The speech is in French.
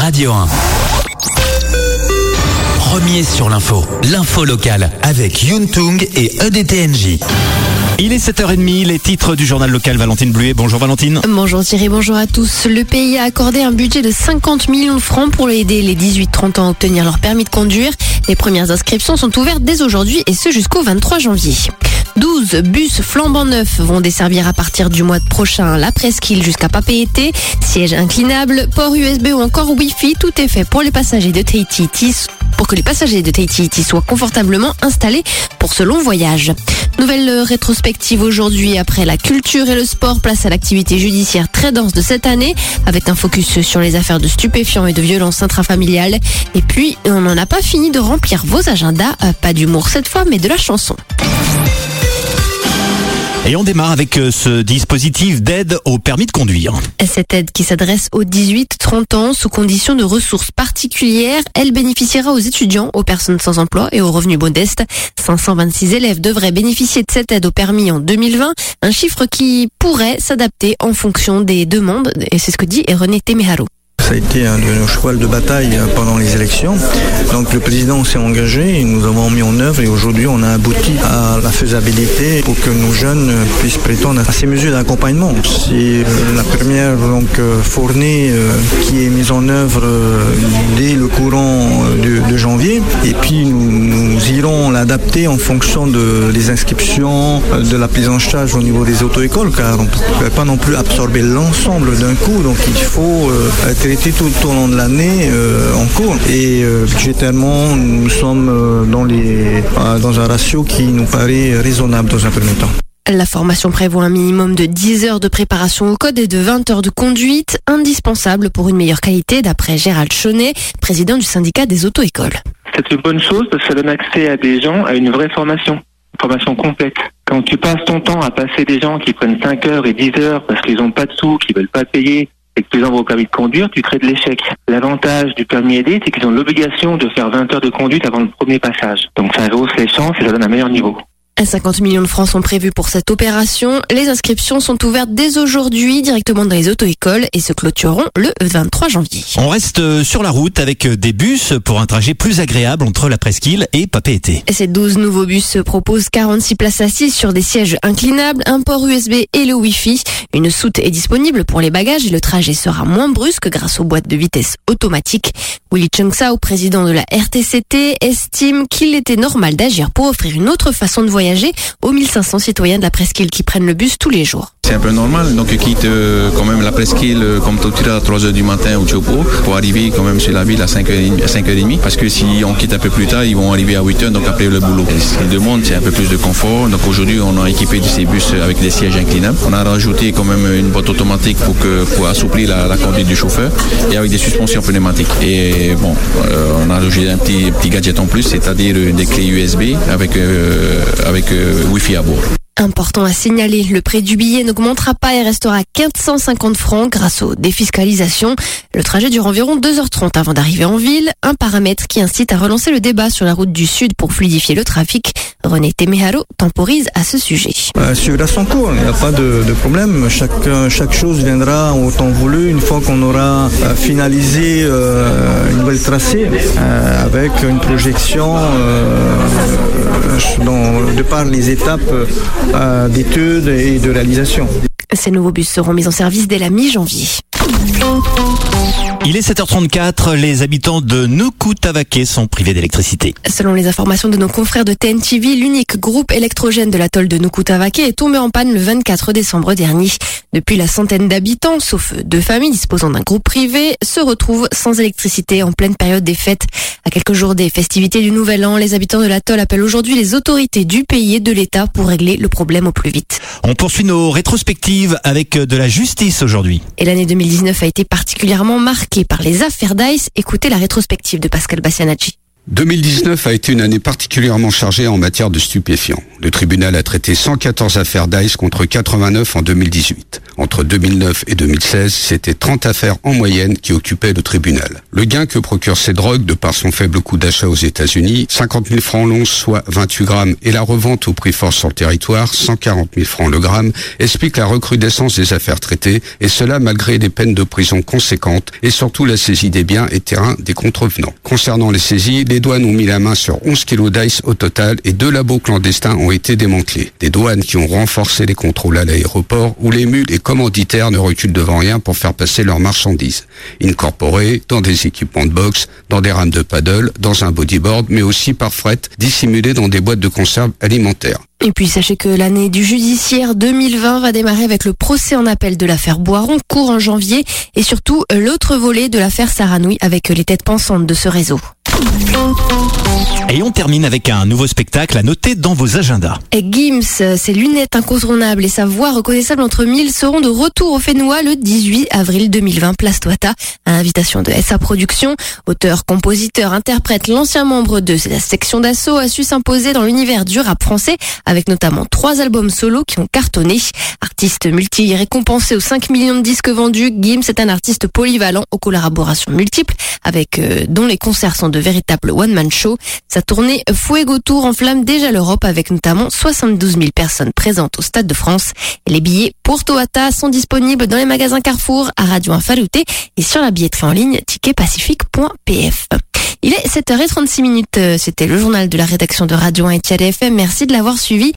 Radio 1. Premier sur l'info locale avec Yuntung et EDTNJ. Il est 7h30, les titres du journal local. Valentine Bluet. Bonjour Valentine. Bonjour Thierry, bonjour à tous. Le pays a accordé un budget de 50 millions de francs pour aider les 18-30 ans à obtenir leur permis de conduire. Les premières inscriptions sont ouvertes dès aujourd'hui et ce jusqu'au 23 janvier. 12 bus flambant neufs vont desservir à partir du mois prochain la presqu'île jusqu'à Papeete. Sièges inclinables, port USB ou encore Wi-Fi, tout est fait pour les passagers de Tahiti pour que les passagers de Tahiti soient confortablement installés pour ce long voyage. Nouvelle rétrospective aujourd'hui après la culture et le sport, place à l'activité judiciaire très dense de cette année avec un focus sur les affaires de stupéfiants et de violences intrafamiliales. Et puis, on n'en a pas fini de remplir vos agendas, pas d'humour cette fois mais de la chanson. Et on démarre avec ce dispositif d'aide au permis de conduire. Cette aide qui s'adresse aux 18-30 ans sous conditions de ressources particulières, elle bénéficiera aux étudiants, aux personnes sans emploi et aux revenus modestes. 526 élèves devraient bénéficier de cette aide au permis en 2020, un chiffre qui pourrait s'adapter en fonction des demandes, et c'est ce que dit René Temeharo. Ça a été un de nos cheval de bataille pendant les élections. Donc le président s'est engagé et nous avons mis en œuvre et aujourd'hui on a abouti à la faisabilité pour que nos jeunes puissent prétendre à ces mesures d'accompagnement. C'est la première fournée qui est mise en œuvre dès le courant de janvier et puis nous irons l'adapter en fonction des inscriptions, de la prise en charge au niveau des auto-écoles car on ne peut pas non plus absorber l'ensemble d'un coup, donc il faut traiter tout au long de l'année en cours et budgétairement nous sommes dans un ratio qui nous paraît raisonnable dans un premier temps. La formation prévoit un minimum de 10 heures de préparation au code et de 20 heures de conduite, indispensable pour une meilleure qualité d'après Gérald Chaunet, président du syndicat des auto-écoles. C'est une bonne chose parce que ça donne accès à des gens à une vraie formation, une formation complète. Quand tu passes ton temps à passer des gens qui prennent 5 heures et 10 heures parce qu'ils n'ont pas de sous, qu'ils veulent pas payer, et que tu les envoies au permis de conduire, tu crées de l'échec. L'avantage du permis aidé, c'est qu'ils ont l'obligation de faire 20 heures de conduite avant le premier passage. Donc ça rehausse les chances et ça donne un meilleur niveau. 50 millions de francs sont prévus pour cette opération. Les inscriptions sont ouvertes dès aujourd'hui directement dans les auto-écoles et se clôtureront le 23 janvier. On reste sur la route avec des bus pour un trajet plus agréable entre la presqu'île et Papeete. Ces 12 nouveaux bus proposent 46 places assises sur des sièges inclinables, un port USB et le Wi-Fi. Une soute est disponible pour les bagages et le trajet sera moins brusque grâce aux boîtes de vitesse automatiques. Willy Chung-Sao, président de la RTCT, estime qu'il était normal d'agir pour offrir une autre façon de voyager aux 1500 citoyens de la presqu'île qui prennent le bus tous les jours. C'est un peu normal, donc ils quittent quand même la presqu'île comme tout à 3h du matin au Chopo pour arriver quand même sur la ville à 5h30 parce que si on quitte un peu plus tard, ils vont arriver à 8h, donc après le boulot. Ce qu'ils demandent, c'est un peu plus de confort. Donc aujourd'hui, on a équipé de ces bus avec des sièges inclinables. On a rajouté quand même une boîte automatique pour assouplir la conduite du chauffeur et avec des suspensions pneumatiques. Et bon, on a rajouté un petit gadget en plus, c'est-à-dire des clés USB avec Wi-Fi à bord. Important à signaler, le prix du billet n'augmentera pas et restera à 450 francs grâce aux défiscalisations. Le trajet dure environ 2h30 avant d'arriver en ville, un paramètre qui incite à relancer le débat sur la route du Sud pour fluidifier le trafic. René Temeharo temporise à ce sujet. Suivra son cours, il n'y a pas de problème. Chaque chose viendra au temps voulu une fois qu'on aura finalisé une nouvelle tracée avec une projection de par les étapes d'études et de réalisation. Ces nouveaux bus seront mis en service dès la mi-janvier. Il est 7h34, les habitants de Nukutavake sont privés d'électricité. Selon les informations de nos confrères de TNTV, l'unique groupe électrogène de l'atoll de Nukutavake est tombé en panne le 24 décembre dernier. Depuis, la centaine d'habitants, sauf 2 familles disposant d'un groupe privé, se retrouvent sans électricité en pleine période des fêtes. À quelques jours des festivités du Nouvel An, les habitants de l'atoll appellent aujourd'hui les autorités du pays et de l'État pour régler le problème au plus vite. On poursuit nos rétrospectives avec de la justice aujourd'hui. Et l'année 2019 a été particulièrement marquée par les affaires d'Ice. Écoutez la rétrospective de Pascal Bassianacci. 2019 a été une année particulièrement chargée en matière de stupéfiants. Le tribunal a traité 114 affaires d'ICE contre 89 en 2018. Entre 2009 et 2016, c'était 30 affaires en moyenne qui occupaient le tribunal. Le gain que procurent ces drogues, de par son faible coût d'achat aux États-Unis, 50 000 francs l'once, soit 28 grammes, et la revente au prix fort sur le territoire, 140 000 francs le gramme, explique la recrudescence des affaires traitées, et cela malgré des peines de prison conséquentes, et surtout la saisie des biens et terrains des contrevenants. Concernant les saisies, les douanes ont mis la main sur 11 kilos d'ice au total, et 2 labos clandestins ont été démantelés. Des douanes qui ont renforcé les contrôles à l'aéroport, où les mules et commanditaires ne reculent devant rien pour faire passer leurs marchandises. Incorporées dans des équipements de boxe, dans des rames de paddle, dans un bodyboard, mais aussi par fret, dissimulés dans des boîtes de conserve alimentaires. Et puis sachez que l'année du judiciaire 2020 va démarrer avec le procès en appel de l'affaire Boiron, court en janvier, et surtout l'autre volet de l'affaire Saranoui avec les têtes pensantes de ce réseau. Et on termine avec un nouveau spectacle à noter dans vos agendas. Et Gims, ses lunettes incontournables et sa voix reconnaissable entre mille seront de retour au Fénois le 18 avril 2020, place Toita, à l'invitation de SA Productions. Auteur, compositeur, interprète, l'ancien membre de la section d'assaut a su s'imposer dans l'univers du rap français, avec notamment 3 albums solo qui ont cartonné. Artiste multi-récompensé aux 5 millions de disques vendus, Gims est un artiste polyvalent aux collaborations multiples, avec dont les concerts sont de véritables one-man shows. Sa tournée Fuego Tour enflamme déjà l'Europe avec notamment 72 000 personnes présentes au Stade de France. Et les billets pour Toata sont disponibles dans les magasins Carrefour, à Radio Infalouté et sur la billetterie en ligne ticketpacifique.pf. Il est 7h36. C'était le journal de la rédaction de Radio 1 et Tchad FM. Merci de l'avoir suivi.